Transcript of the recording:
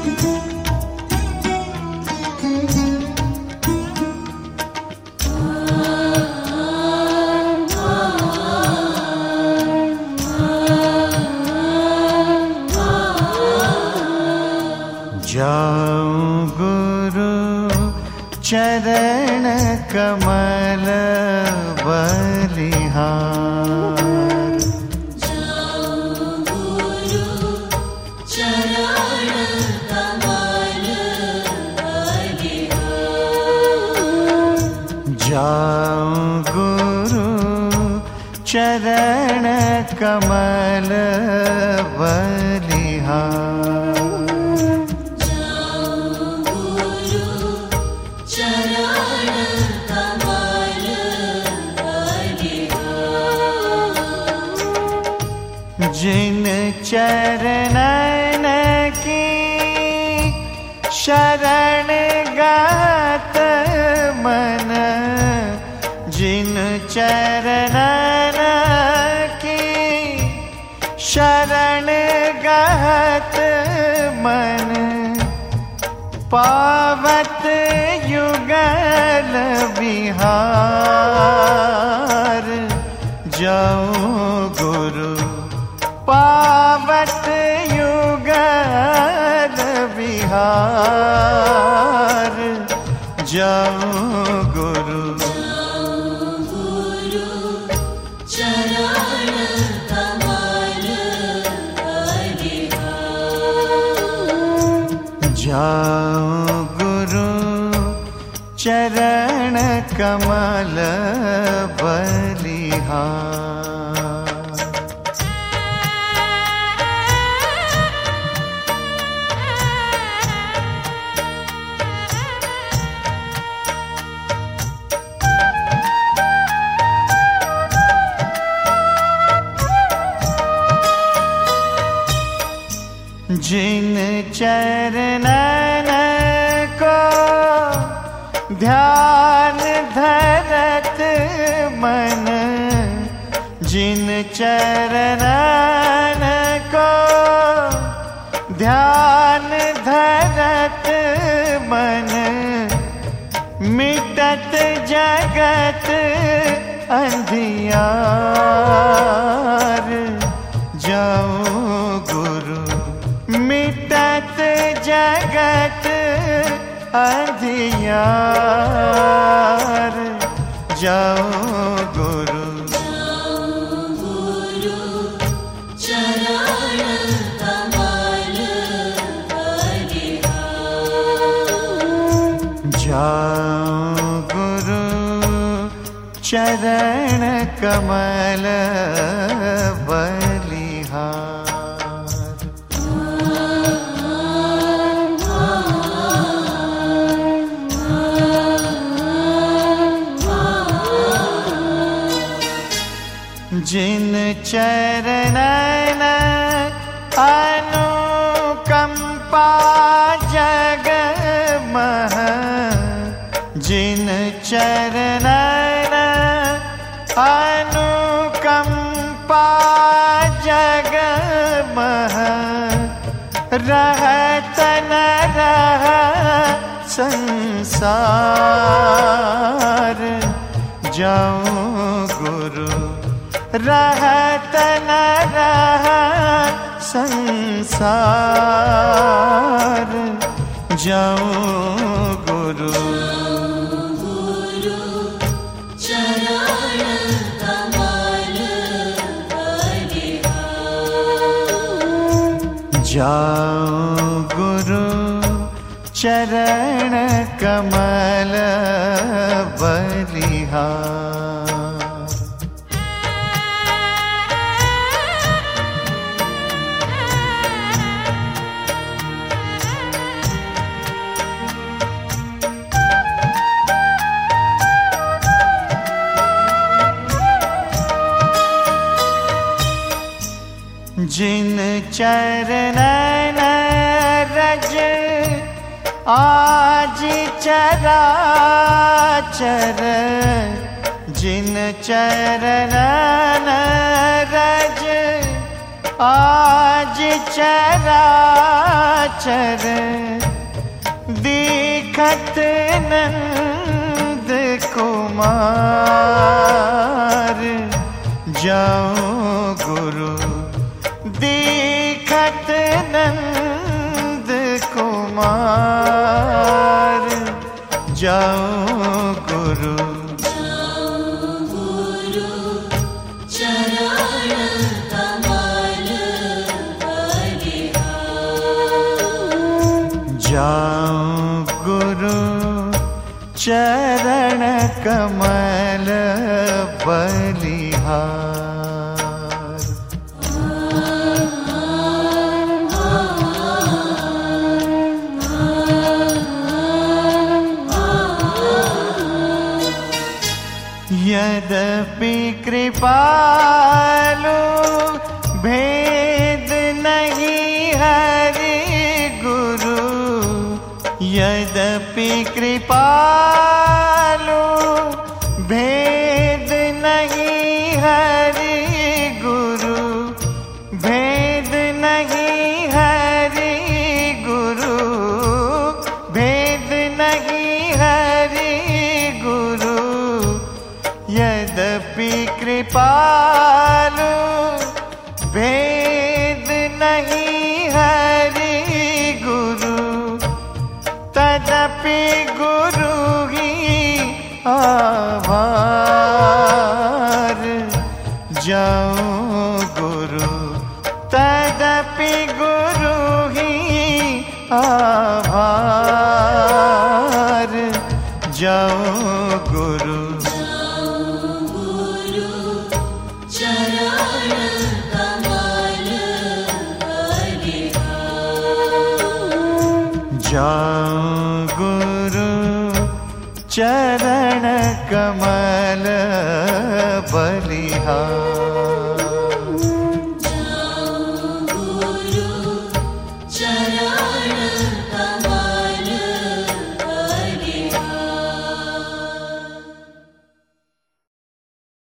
जाऊं गुरु चरण कमल बलिहार, जाऊं गुरु चरण कमल बलिहार, जाऊं गुरु चरण कमल बलिहार, जिन चरणन की शरण गात मन, जिन चरणन की शरण गात मन, पावत युगल बिहार, जाऊं गुरु पावत युगल बिहार, जाऊं गुरु चरण कमल बलिहार, जाऊं गुरु चरण कमल बलिहार। जिन चरणन को ध्यान धरत मन, जिन चरणन को ध्यान धरत मन, मिटत जगत अंधियार, जाऊं गुरु मिटत जगत अंधियार, जाऊं गुरु चरण कमल बलिहार, जाऊं गुरु चरण कमल बलिहार। जिन चरणन अनुकंपा जग मह, जिन चरणन अनुकंपा जग मह, रहत न रह संसार, जाऊं गुरु रहत न रह संसार, जाऊं गुरु चरण कमल बलिहार, जाऊं गुरु चरण कमल बलिहार। जिन चरणन रज आज चराचर, जिन चरणन रज आज चराचर, निशाचर दीखत नंद कुमार, जाऊं गुरु दीखत नंद कुमार, जाऊं गुरु जाऊं गुरु चरण कमल बलिहार। यद्यपि कृपालु भेद नहीं हरि गुरु, यद्यपि कृपालु भेद नहीं हरि गुरु, भेद नहीं हरि गुरु, भेद नहीं हरि गुरु, यद्यपि कृपालु भेद नहीं हरि गुरु, तदपि गुरु ही आभार, जाऊं गुरु तदपि गुरु ही आभार, जाऊं गुरु जाऊं गुरु चरण कमल बलिहार।